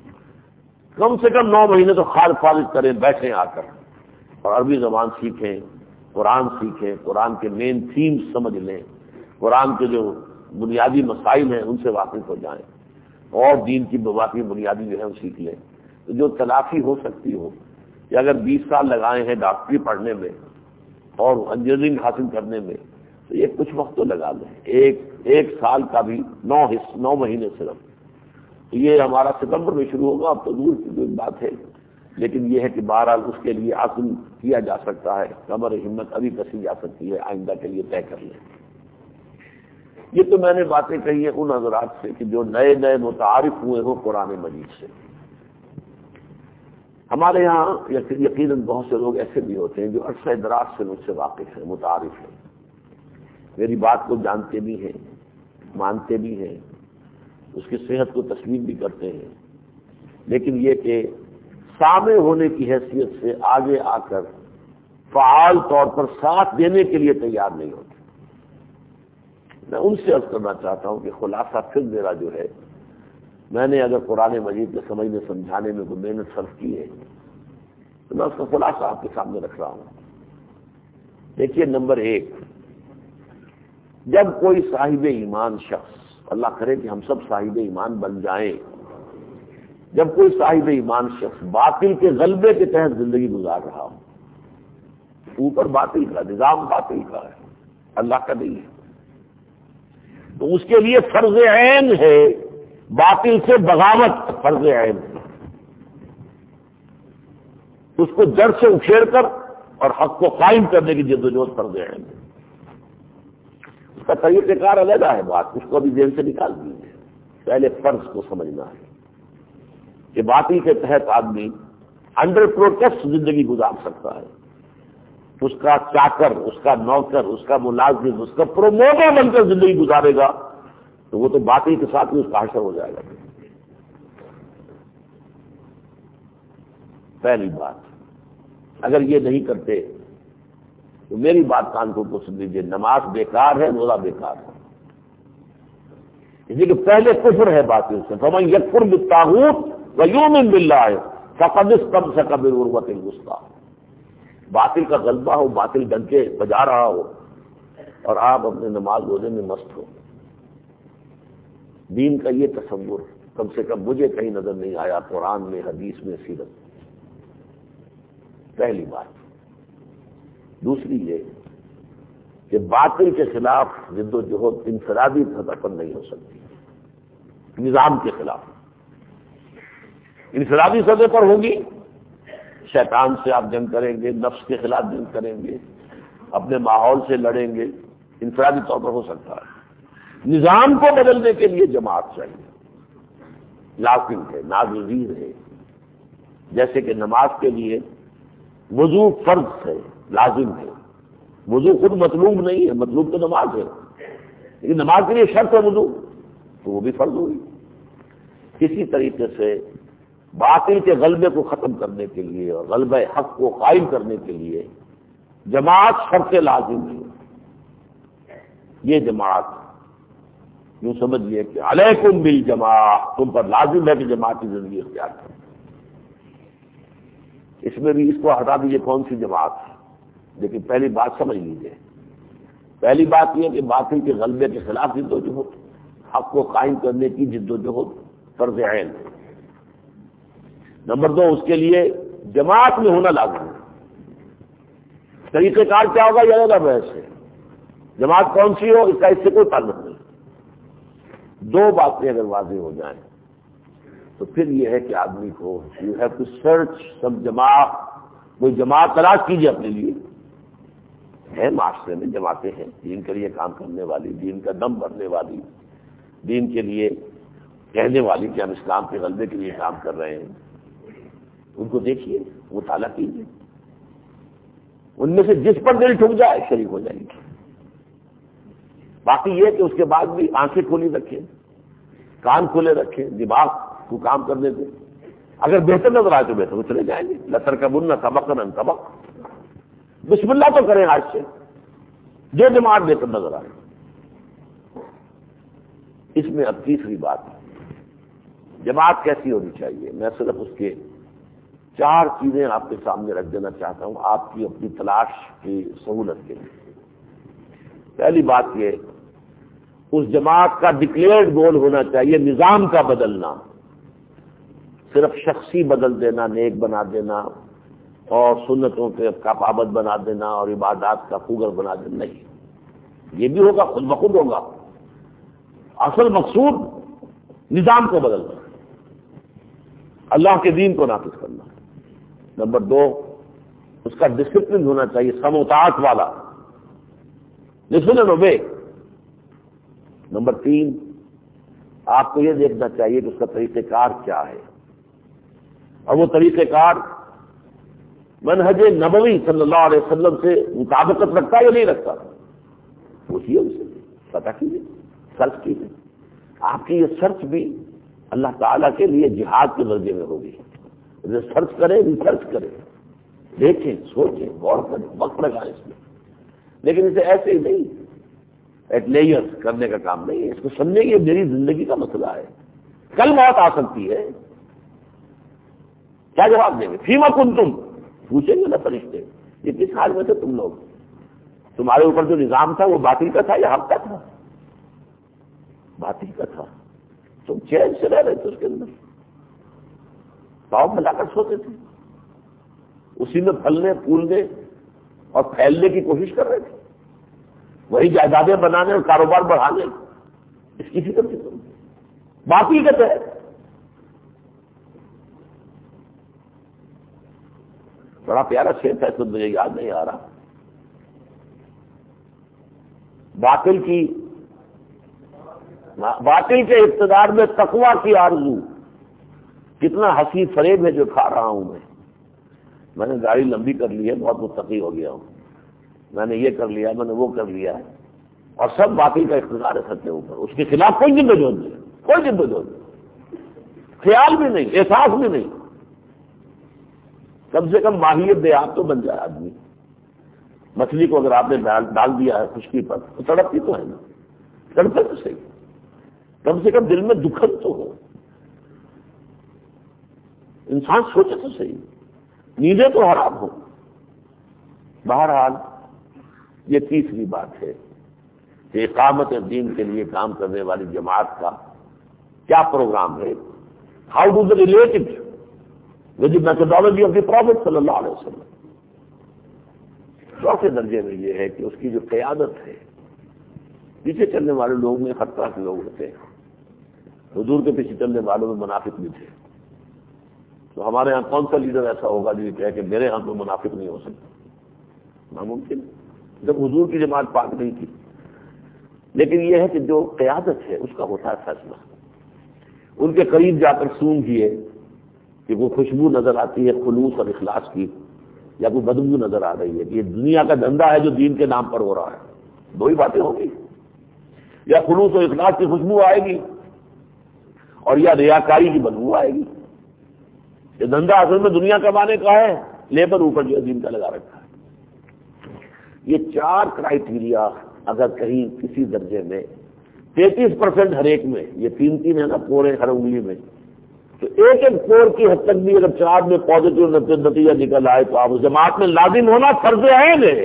S1: کم سے کم نو مہینے تو خال فارغ کریں، بیٹھیں آ کر اور عربی زبان سیکھیں، قرآن سیکھیں، قرآن کے مین تھیمز سمجھ لیں، قرآن کے جو بنیادی مسائل ہیں ان سے واقف ہو جائیں، اور دین کی باقی بنیادی جو ہے وہ سیکھ لیں۔ تو جو تلافی ہو سکتی ہو، کہ اگر بیس سال لگائے ہیں ڈاکٹری پڑھنے میں اور انجینئرنگ حاصل کرنے میں، تو یہ کچھ وقت تو لگا لیں، ایک ایک سال کا بھی نو حص نو مہینے صرف، یہ ہمارا ستمبر میں شروع ہوگا، اب تو دور کی کوئی بات ہے، لیکن یہ ہے کہ بہرحال اس کے لیے حاصل کیا جا سکتا ہے، کمر ہمت ابھی کسی جا سکتی ہے، آئندہ کے لیے طے کر لیں۔ یہ تو میں نے باتیں کہی ہیں ان حضرات سے کہ جو نئے نئے متعارف ہوئے ہوں قرآن مجید سے۔ ہمارے یہاں یقیناً بہت سے لوگ ایسے بھی ہوتے ہیں جو عرصہ دراز سے مجھ سے واقف ہیں، متعارف ہیں، میری بات کو جانتے بھی ہیں، مانتے بھی ہیں، اس کی صحت کو تسلیم بھی کرتے ہیں، لیکن یہ کہ سامع ہونے کی حیثیت سے آگے آ کر فعال طور پر ساتھ دینے کے لیے تیار نہیں ہوتے۔ میں ان سے عرض کرنا چاہتا ہوں کہ خلاصہ پھر میرا جو ہے، میں نے اگر قرآن مجید کے سمجھنے سمجھانے میں کوئی محنت صرف کی ہے تو میں اس کا خلاصہ آپ کے سامنے رکھ رہا ہوں۔ دیکھیے، نمبر ایک، جب کوئی صاحب ایمان شخص، اللہ کرے کہ ہم سب صاحب ایمان بن جائیں، جب کوئی صاحب ایمان شخص باطل کے غلبے کے تحت زندگی گزار رہا ہو، اوپر باطل کا نظام، باطل کا ہے، اللہ کا نہیں ہے، تو اس کے لیے فرض عین ہے باطل سے بغاوت، فرض عین ہے، اس کو جڑ سے اکھیڑ کر اور حق کو قائم کرنے کی جدوجہد فرض عین ہے۔ اس کا طریقہ کار علیحدہ ہے، بات اس کو ابھی ذہن سے نکال دیجیے، پہلے فرض کو سمجھنا ہے کہ باطل کے تحت آدمی انڈر پروٹیسٹ زندگی گزار سکتا ہے، اس کا چاکر، اس کا نوکر، اس کا ملازم، اس کا پروموٹر بن کر زندگی گزارے گا تو وہ تو باطل کے ساتھ ہی اس کا حشر ہو جائے گا۔ پہلی بات، اگر یہ نہیں کرتے تو میری بات کانوں کو سن لیجیے، نماز بیکار ہے، روزہ بیکار ہے، اس لیے کہ پہلے کفر ہے باطل سے، فمن یکفر بالطاغوت ویؤمن باللہ فقد استمسک بالعروۃ الوثقی۔ باطل کا غلبہ ہو، باطل ڈنکے بجا رہا ہو اور آپ اپنے نماز روزے میں مست ہو، دین کا یہ تصور کم سے کم مجھے کہیں نظر نہیں آیا قرآن میں، حدیث میں، سیرت میں۔ پہلی بات۔ دوسری یہ کہ باطل کے خلاف جد و جہد انفرادی سطح پر نہیں ہو سکتی، نظام کے خلاف انفرادی سطح پر ہوگی، شیطان سے آپ جنگ کریں گے، نفس کے خلاف جنگ کریں گے، اپنے ماحول سے لڑیں گے، انفرادی طور پر ہو سکتا ہے۔ نظام کو بدلنے کے لیے جماعت چاہیے، لازم ہے، ناگزیر ہے۔ جیسے کہ نماز کے لیے وضو فرض ہے، لازم ہے، وضو خود مطلوب نہیں ہے، مطلوب تو نماز ہے، لیکن نماز کے لیے شرط ہے وضو، تو وہ بھی فرض ہوئی۔ اسی طریقے سے باطل کے غلبے کو ختم کرنے کے لیے اور غلبہ حق کو قائم کرنے کے لیے جماعت شرط لازم ہے۔ یہ جماعت یوں سمجھیے کہ علیکم بالجماعت، تم پر لازم ہے کہ جماعتی زندگی اختیار کرو۔ اس میں بھی اس کو ہٹا دیجیے کون سی جماعت ہے، لیکن پہلی بات سمجھ لیجیے، پہلی بات یہ کہ باطل کے غلبے کے خلاف جد و جہد، حق کو قائم کرنے کی جد و جہد فرض عین ہے۔ نمبر دو، اس کے لیے جماعت میں ہونا لازم ہے۔ طریقہ کار کیا ہوگا یہ الگ بحث ہے، جماعت کون سی ہو اس کا اس سے کوئی تعلق نہیں۔ دو باتیں اگر واضح ہو جائیں تو پھر یہ ہے کہ آدمی کو یو ہیو ٹو سرچ سب جماعت، کوئی جماعت تلاش کیجیے اپنے لیے۔ ہے معاشرے میں جماعتیں ہیں دین کے لیے کام کرنے والی، دین کا دم بھرنے والی، دین کے لیے کہنے والی کہ ہم اسلام کے غلبے کے لیے کام کر رہے ہیں، ان کو دیکھیے، مطالعہ کیجیے، ان میں سے جس پر دل ٹھک جائے شریک ہو جائیں گے۔ باقی یہ کہ اس کے بعد بھی آنکھیں کھلی رکھیں، کان کھلے رکھیں، دماغ کو کام کرنے دیں، اگر بہتر نظر آئے تو بہتر وہ چلے جائیں گے۔ لترکبن طبقا عن طبق، بسم اللہ تو کریں آج سے، جو جماعت بہتر نظر آئے۔ اس میں اب تیسری بات ہے، جماعت کیسی ہونی چاہیے، میں صرف اس کے چار چیزیں آپ کے سامنے رکھ دینا چاہتا ہوں آپ کی اپنی تلاش کی سہولت کے لیے۔ پہلی بات یہ، اس جماعت کا ڈکلیئرڈ گول ہونا چاہیے نظام کا بدلنا، صرف شخصی بدل دینا، نیک بنا دینا اور سنتوں کا پابند بنا دینا اور عبادات کا خوگر بنا دینا نہیں، یہ بھی ہوگا، خود بخود ہوگا۔ اصل مقصود نظام کو بدلنا، اللہ کے دین کو نافذ کرنا۔ نمبر دو، اس کا ڈسپلن ہونا چاہیے سم و طاعت والا، لسن اینڈ اوبے۔ نمبر تین، آپ کو یہ دیکھنا چاہیے کہ اس کا طریقہ کار کیا ہے، اور وہ طریقہ کار منہج نبوی صلی اللہ علیہ وسلم سے مطابقت رکھتا یا نہیں رکھتا، پوچھیے اسے، پتہ کیجیے، سرچ کیجیے۔ آپ کی یہ سرچ بھی اللہ تعالیٰ کے لیے جہاد کے درجے میں ہوگی۔ سرچ کریں، ریسرچ کریں، دیکھیں، سوچیں، غور کریں، وقت لگائیں اس میں، لیکن اسے ایسے ہی نہیں ایٹ لیئر کرنے کا کام نہیں ہے، اس کو سمجھیں کہ میری زندگی کا مسئلہ ہے، کل موت آ سکتی ہے، کیا جواب دیں گے؟ فیما کنتم، پوچھیں گے نا فرشتے، یہ کس حال میں تھے تم لوگ، تمہارے اوپر جو نظام تھا وہ باطل کا تھا یا حق کا تھا؟ باطل کا تھا، تم چین سے رہ رہے تھے اس کے اندر، پاؤں پھیلا کر سوتے تھے، اسی میں پھلنے پھولنے اور پھیلنے کی کوشش کر رہے تھے، وہی جائیدادیں بنانے اور کاروبار بڑھانے، اس کی فکر تھی تم، باطل کا تھے۔ بڑا پیارا شعر تھا، اس وقت مجھے یاد نہیں آ رہا، باطل کی باطل کے اقتدار میں تقوی کی آرزو، کتنا حسین فریب ہے جو کھا رہا ہوں میں میں نے گاڑی لمبی کر لی ہے، بہت متقی ہو گیا ہوں، میں نے یہ کر لیا، میں نے وہ کر لیا ہے، اور سب باطل کا اقتدار ہے سب کے اوپر، اس کے خلاف کوئی جد و جہد نہیں، کوئی جد و جہد نہیں، خیال بھی نہیں، احساس بھی نہیں، کم سے کم ماہیت دے آپ تو بن جائے آدمی۔ مچھلی کو اگر آپ نے ڈال دیا ہے خشکی پر تو تڑپتی تو ہے نا، تڑپے تو صحیح، کم سے کم دل میں دکھن تو ہو، انسان سوچے تو صحیح، نیندیں تو حرام ہو۔ بہرحال یہ تیسری بات ہے کہ اقامت دین کے لیے کام کرنے والی جماعت کا کیا پروگرام ہے، how do they relate it with the methodology of the prophet صلی اللہ علیہ وسلم۔ چوتھے درجے میں یہ ہے کہ اس کی جو قیادت ہے، پیچھے چلنے والے لوگ میں ہر طرح کے لوگ ہوتے ہیں، حضور کے پیچھے چلنے والوں میں منافق بھی تھے، تو ہمارے ہاں کون سا لیڈر ایسا ہوگا جو یہ کہے کہ میرے ہاں تو منافق نہیں ہو سکتا؟ ناممکن، جب حضور کی جماعت پاک نہیں تھی۔ لیکن یہ ہے کہ جو قیادت ہے اس کا ہوتا ہے فیصلہ۔ ان کے قریب جا کر سونگھیے کہ وہ خوشبو نظر آتی ہے خلوص اور اخلاص کی، یا کوئی بدبو نظر آ رہی ہے کہ یہ دنیا کا دھندا ہے جو دین کے نام پر ہو رہا ہے، دو ہی باتیں ہوں گی، یا خلوص و اخلاص کی خوشبو آئے گی اور یا ریاکاری کی بدبو آئے گی۔ یہ دھندا اصل میں دنیا کمانے کا ہے، لیبر اوپر جو ہے دین کا لگا رکھا ہے۔ یہ چار کرائیٹیریا اگر کہیں کسی درجے میں تینتیس پرسینٹ ہر ایک میں، یہ تین تین ہے نا پورے ہر انگلی میں، تو ایک ایک پور کی حد تک بھی اگر چار میں پازیٹو نتیجہ نکل آئے تو آپ اس جماعت میں لازم ہونا فرض عین ہے۔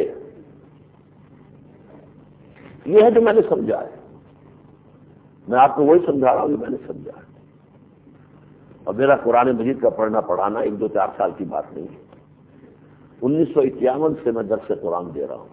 S1: یہ ہے جو میں نے سمجھا ہے، میں آپ کو وہی سمجھا رہا ہوں جو میں نے سمجھا ہے، اور میرا قرآن مجید کا پڑھنا پڑھانا ایک دو چار سال کی بات نہیں ہے۔ انیس سو اکیاون سے میں درس قرآن دے رہا ہوں،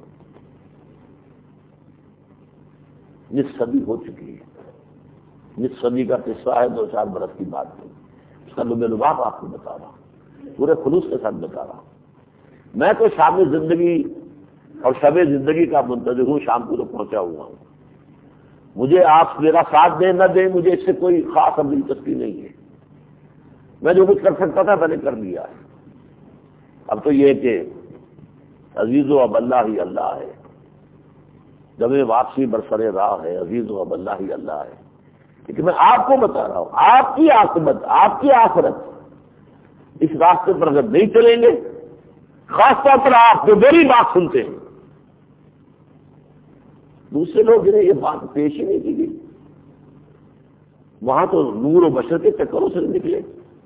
S1: نصف صدی ہو چکی ہے، نصف صدی کا قصہ ہے، دو چار برس کی بات ہے، اس کا لب لباب آپ کو بتا رہا ہوں، پورے خلوص کے ساتھ بتا رہا ہوں۔ میں تو شام زندگی اور شب زندگی کا منتظر ہوں، شام کو تو پہنچا ہوا ہوں، مجھے آپ میرا ساتھ دیں نہ دیں مجھے اس سے کوئی خاص اب دلچسپی نہیں ہے، میں جو کچھ کر سکتا تھا میں نے کر لیا ہے۔ اب تو یہ کہ عزیز و اب اللہ ہی اللہ ہے، جب واپسی برسر راہ ہے، عزیز و اب اللہ ہی اللہ ہے، لیکن میں آپ کو بتا رہا ہوں آپ کی عاقبت، آپ کی آخرت اس راستے پر اگر نہیں چلیں گے، خاص طور پر آپ جو میری بات سنتے ہیں، دوسرے لوگ جنہیں یہ بات پیش ہی نہیں کی گئی، وہاں تو نور و بشر کے چکروں سے نکلے،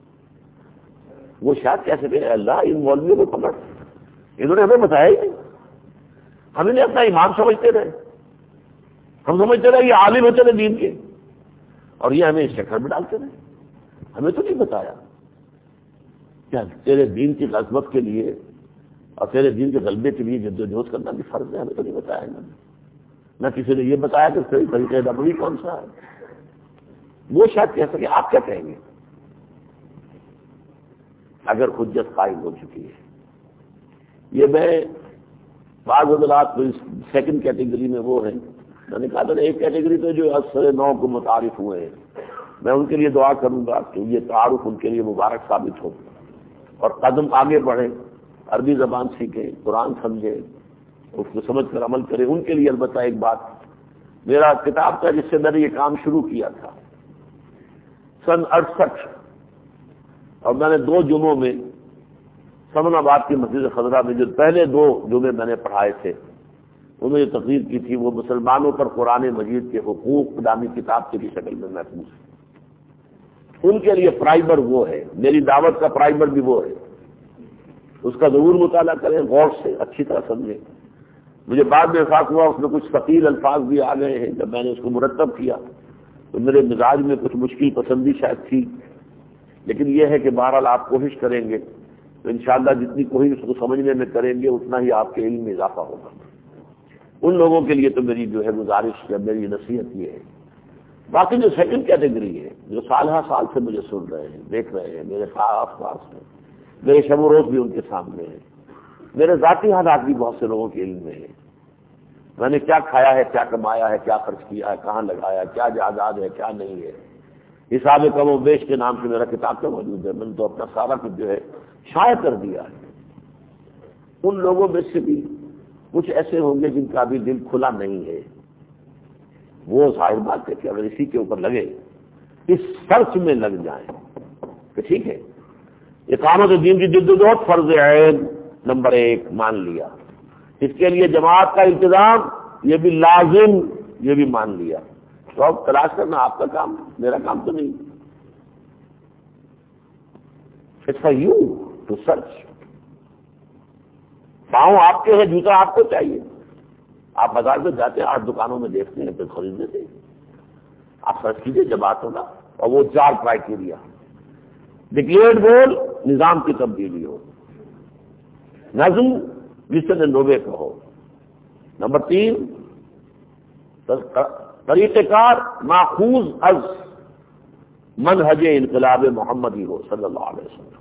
S1: وہ شاید کیسے کہ اللہ ان مولویوں کو پکڑ، انہوں نے ہمیں بتایا ہی نہیں، ہم انہیں اپنا ایمان سمجھتے رہے، ہم سمجھتے رہے یہ عالم ہوتے رہے دین کے، اور یہ ہمیں اس چکر میں ڈالتے رہے، ہمیں تو نہیں بتایا کیا تیرے دین کی عظمت کے لیے اور تیرے دین کے غلبے کے لیے جدوجہد کرنا بھی فرض ہے، ہمیں تو نہیں بتایا انہوں نے، نہ کسی نے یہ بتایا کہ صحیح طریقے نبوی کون سا ہے۔ وہ شاید کہہ سکے، آپ کیا کہیں گے اگر حجت قائم ہو چکی ہے؟ یہ میں بعض حضرات سیکنڈ کیٹیگری میں وہ ہیں، میں نے کہا تھا ایک کیٹیگری تو جو اثر نو کو متعارف ہوئے ہیں، میں ان کے لیے دعا کروں گا کہ یہ تعارف ان کے لیے مبارک ثابت ہو اور قدم آگے بڑھیں، عربی زبان سیکھیں، قرآن سمجھیں، اس کو سمجھ کر عمل کریں۔ ان کے لیے البتہ ایک بات، میرا کتاب تھا جس سے میں نے یہ کام شروع کیا تھا سن اڑسٹھ، اور میں نے دو جمعوں میں سمن آباد کی مسجد خضرہ میں جو پہلے دو جمعے میں نے پڑھائے تھے، انہوں نے جو تقریر کی تھی وہ مسلمانوں پر قرآن مجید کے حقوق نامی کتاب کی شکل میں محفوظ ہے۔ ان کے لیے پرائمر وہ ہے، میری دعوت کا پرائمر بھی وہ ہے، اس کا ضرور مطالعہ کریں، غور سے اچھی طرح سمجھیں۔ مجھے بعد میں احساس ہوا اس میں کچھ ثقیل الفاظ بھی آ گئے ہیں، جب میں نے اس کو مرتب کیا تو میرے مزاج میں کچھ مشکل پسندی شاید تھی، لیکن یہ ہے کہ بہرحال آپ کوشش کریں گے تو انشاءاللہ جتنی کوشش اس کو سمجھنے میں کریں گے اتنا ہی آپ کے علم میں اضافہ ہوگا۔ ان لوگوں کے لیے تو میری جو ہے گزارش یا میری نصیحت یہ ہے۔ باقی جو سیکنڈ کیٹیگری ہے، جو سال ہر سال سے مجھے سن رہے ہیں، دیکھ رہے ہیں، میرے آس پاس ہیں، میرے شب و روز بھی ان کے سامنے ہیں، میرے ذاتی حالات بھی بہت سے لوگوں کے علم میں ہیں، میں نے کیا کھایا ہے، کیا کمایا ہے، کیا خرچ کیا ہے، کہاں لگایا، کیا جائیداد ہے، کیا نہیں ہے، حساب کم و بیش کے نام سے میرا کتاب تو موجود ہے، میں نے تو اپنا سارا کچھ جو ہے شائع کر دیا ہے۔ ان لوگوں میں سے بھی کچھ ایسے ہوں گے جن کا بھی دل کھلا نہیں ہے، وہ ظاہر بات ہے کہ اگر اسی کے اوپر لگے، اس سرچ میں لگ جائیں کہ ٹھیک ہے اقامت دین کی جدوجہد فرض عین نمبر ایک مان لیا، اس کے لیے جماعت کا انتظام یہ بھی لازم، یہ بھی مان لیا، تو اب تلاش کرنا آپ کا کام، میرا کام تو نہیں۔ It's for you to search, پاؤں آپ کے ہیں، جوتا آپ کو چاہیے، آپ بازار میں جاتے ہیں، آٹھ دکانوں میں دیکھتے ہیں، پھر خرید لیتے ہیں، آپ سرچ کیجیے جماعت ہوگا، اور وہ چار کرائٹیریا، ڈکلیئرڈ گول، نظام کی تبدیلی ہو، نظم مشن نوے کہو. نمبر تین طریقہ کار ماخوذ از منہج انقلاب محمدی ہو صلی اللہ علیہ وسلم،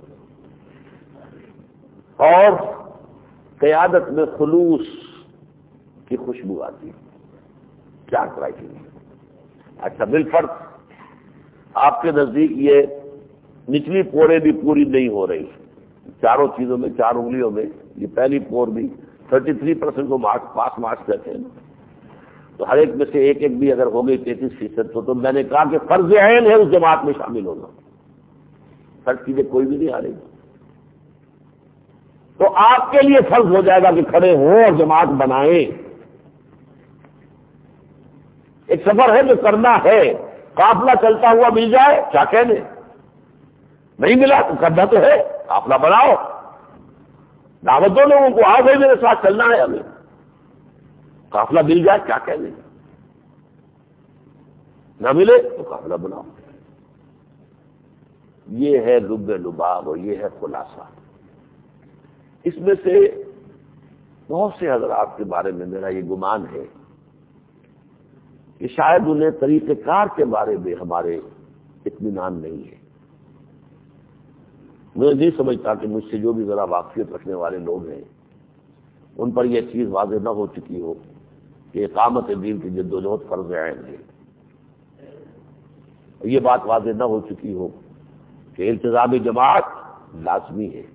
S1: اور قیادت میں خلوص کی خوشبو آتی ہے. چار کرائٹیریا. اچھا بالفرض آپ کے نزدیک یہ نچلی پورے بھی پوری نہیں ہو رہی، چاروں چیزوں میں، چار انگلیوں میں یہ پہلی پور بھی تھرٹی تھری پرسینٹ کو مارکس پاس مارکس کہتے ہیں نا، تو ہر ایک میں سے ایک ایک بھی اگر ہو گئی تینتیس فیصد تو, تو میں نے کہا کہ فرض عین ہے اس جماعت میں شامل ہونا. فرض چیزیں کوئی بھی نہیں آ رہی تو آپ کے لیے فرض ہو جائے گا کہ کھڑے ہوں اور جماعت بنائیں. ایک سفر ہے جو کرنا ہے، قافلہ چلتا ہوا مل جائے کیا کہنے، نہیں ملا تو کرنا تو ہے، قافلہ بناؤ، دعوت دو لوگوں کو، آ گئے میرے ساتھ چلنا ہے ہمیں، قافلہ مل جائے کیا کہنے، نہ ملے تو قافلہ بناؤ. یہ ہے لب لباب اور یہ ہے خلاصہ. اس میں سے بہت سے حضرات کے بارے میں میرا یہ گمان ہے کہ شاید انہیں طریقہ کار کے بارے میں ہمارے اطمینان نہیں ہے. میں نہیں سمجھتا کہ مجھ سے جو بھی ذرا واقفیت رکھنے والے لوگ ہیں ان پر یہ چیز واضح نہ ہو چکی ہو کہ اقامت دین کی جدوجہد فرض عین ہے. یہ بات واضح نہ ہو چکی ہو کہ التزام جماعت لازمی ہے.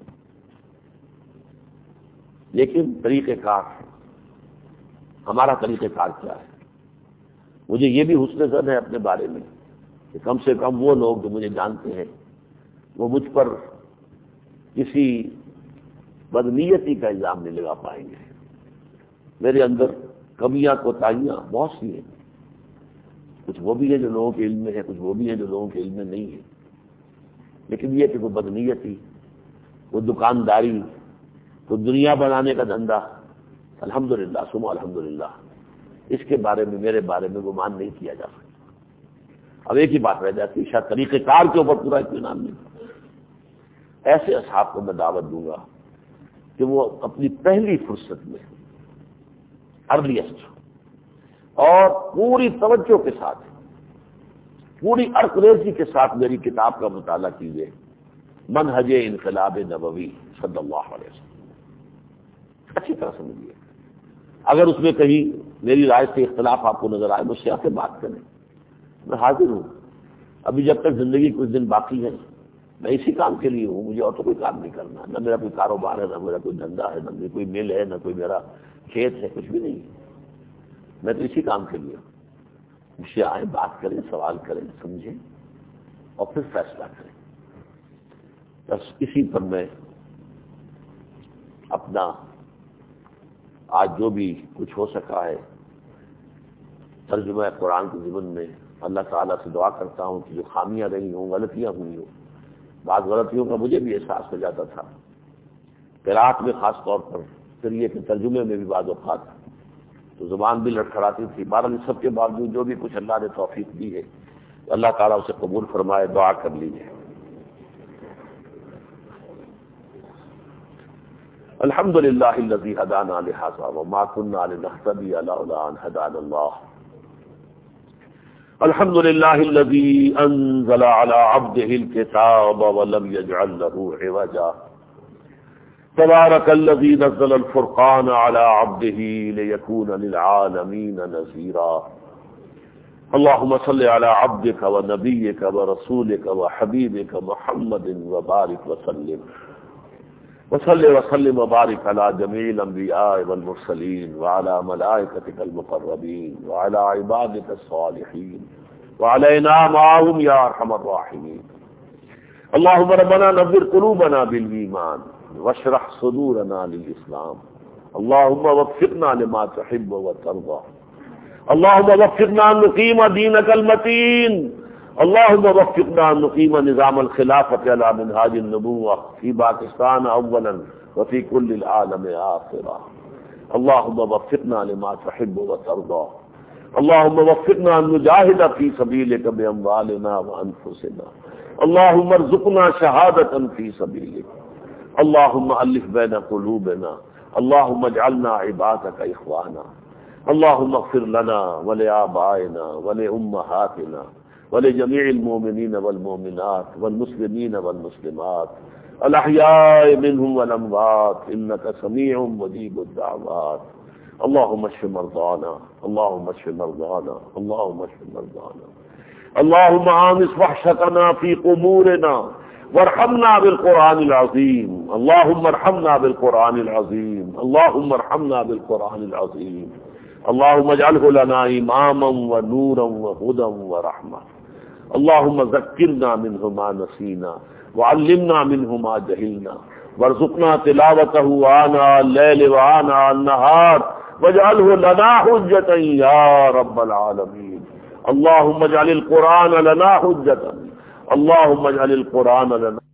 S1: لیکن طریقہ کار، ہمارا طریقہ کار کیا ہے؟ مجھے یہ بھی حسن ظن ہے اپنے بارے میں کہ کم سے کم وہ لوگ جو مجھے جانتے ہیں وہ مجھ پر کسی بدنیتی کا الزام نہیں لگا پائیں گے. میرے اندر کمیاں کوتاہیاں بہت سی ہیں، کچھ وہ بھی ہیں جو لوگوں کے علم میں ہے، کچھ وہ بھی ہیں جو لوگوں کے علم میں نہیں ہے. لیکن یہ کہ وہ بدنیتی، وہ دکانداری، وہ دنیا بنانے کا دھندا، الحمدللہ سمو الحمدللہ، اس کے بارے میں میرے بارے میں گمان نہیں کیا جا سکتا. اب ایک ہی بات رہ جاتی ہے، شاید طریقہ کار کے اوپر پورا اطمینان نہیں. ایسے اصحاب کو میں دعوت دوں گا کہ وہ اپنی پہلی فرصت میں ارلیسٹ اور پوری توجہ کے ساتھ، پوری عرقریزی کے ساتھ میری کتاب کا مطالعہ کیجیے، منہج انقلاب نبوی صلی اللہ علیہ وسلم. اچھی طرح سمجھیے. اگر اس میں کہیں میری رائے سے اختلاف آپ کو نظر آئے مجھ سے آ کے بات کریں، میں حاضر ہوں. ابھی جب تک زندگی کچھ دن باقی ہے میں اسی کام کے لیے ہوں، مجھے اور تو کوئی کام نہیں کرنا، نہ میرا کوئی کاروبار ہے، نہ میرا کوئی دھندا ہے، نہ میری کوئی مل ہے، نہ کوئی میرا کھیت ہے، کچھ بھی نہیں. میں تو اسی کام کے لیے ہوں. مجھ سے آئیں، بات کریں، سوال کریں، سمجھیں اور پھر فیصلہ کریں. بس اسی پر میں اپنا آج جو بھی کچھ ہو سکا ہے ترجمہ قرآن کے ضمن میں اللہ تعالیٰ سے دعا کرتا ہوں کہ جو خامیاں رہی ہوں، غلطیاں ہوئی ہوں، بعض غلطیوں کا مجھے بھی احساس ہو جاتا تھا قرأت میں خاص طور پر، پھر یہ کہ ترجمے میں بھی بعض اوقات تو زبان بھی لڑکھڑاتی تھی. بہرحال سب کے باوجود جو بھی کچھ اللہ نے توفیق دی ہے اللہ تعالیٰ اسے قبول فرمائے. دعا کر لیجیے. الحمد للہ الذی ہدانا لہذا وما كنا لنہتدی لولا ان ہدانا اللہ. الحمد للہ الذی انزل على عبده الكتاب ولم يجعل له عوجا. تبارک الذی نزل الفرقان على عبده ليكون للعالمین نذیرا. اللهم صل على عبدك ونبيك ورسولك وحبيبك محمد وبارك وسلم وصل وسلم وبارك على جميع الانبياء والمرسلين وعلى ملائكتك المقربين وعلى عبادك الصالحين وعلينا معهم يا ارحم الراحمين. اللهم ربنا نور قلوبنا بالإيمان واشرح صدورنا للإسلام. اللهم وفقنا لما تحب وترضى. اللهم وفقنا ان نقيم دينك المتين. اللهم وفقنا ان نقيم نظام الخلافة على منهاج النبوة في باكستان اولا وفي كل العالم آخرا. اللهم وفقنا لما تحب وترضى. اللهم وفقنا ان نجاهد في سبيلك بأموالنا وأنفسنا. اللهم ارزقنا شهادة في سبيلك. اللهم ألف بين قلوبنا اللهم اجعلنا عبادك اخوانا اللهم اغفر لنا ولآبائنا ولأمهاتنا ولجميع المؤمنين والمؤمنات والمسلمين والمسلمات الأحياء منهم والأموات إنك سميع مجيب الدعوات. اللهم اشف مرضانا اللهم اشف مرضانا اللهم اشف مرضانا. اللهم آنس وحشتنا في قبورنا وارحمنا بالقرآن العظيم. اللهم ارحمنا بالقرآن العظيم. اللهم ارحمنا بالقرآن العظيم. اللهم اجعله لنا إماما ونورا وهدى ورحمة. اللهم ذكرنا منه ما نسينا وعلمنا منه ما جهلنا وارزقنا تلاوته آناء الليل وآناء النهار واجعله لنا حجة يا رب العالمين. اللهم اجعل القرآن لنا حجة. اللهم اجعل القرآن لنا